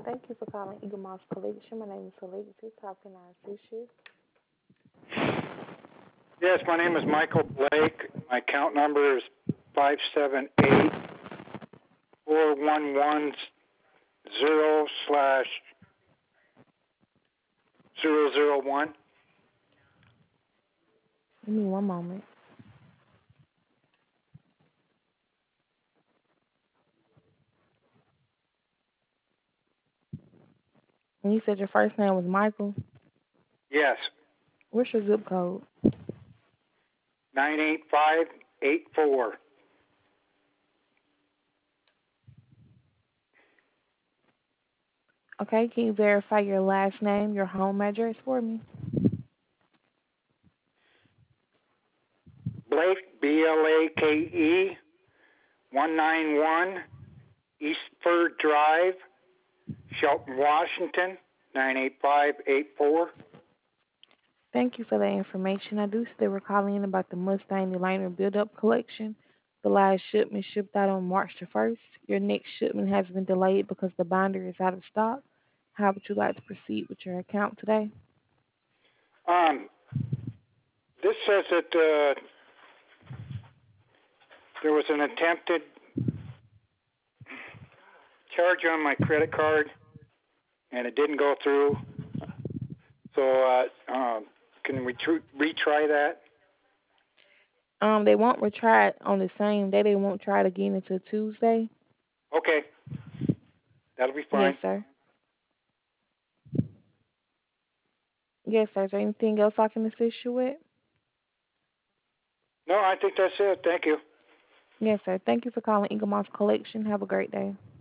Thank you for calling Eagle Moss Collection. My name is Alexis. How can I assist you? Yes, my name is Michael Blake. My account number is 578-4110/001. Give me one moment. And you said your first name was Michael. Yes, What's your zip code? 98584. Okay, can you verify your last name, your home address for me? Blake, Blake, 191 Eastford Drive, Shelton, Washington, 98584. Thank you for that information. I do see they were calling in about the Mustang Liner build-up collection. The last shipment shipped out on March the 1st. Your next shipment has been delayed because the binder is out of stock. How would you like to proceed with your account today? This says that there was an attempted charge on my credit card, and it didn't go through. So can we retry that? They won't retry it on the same day. They won't try it again until Tuesday. Okay, that'll be Yes, fine. sir. Yes, sir. Is there anything else I can assist you with? No, I think that's it. Thank you. Yes, sir. Thank you for calling Eagle Moss Collection. Have a great day.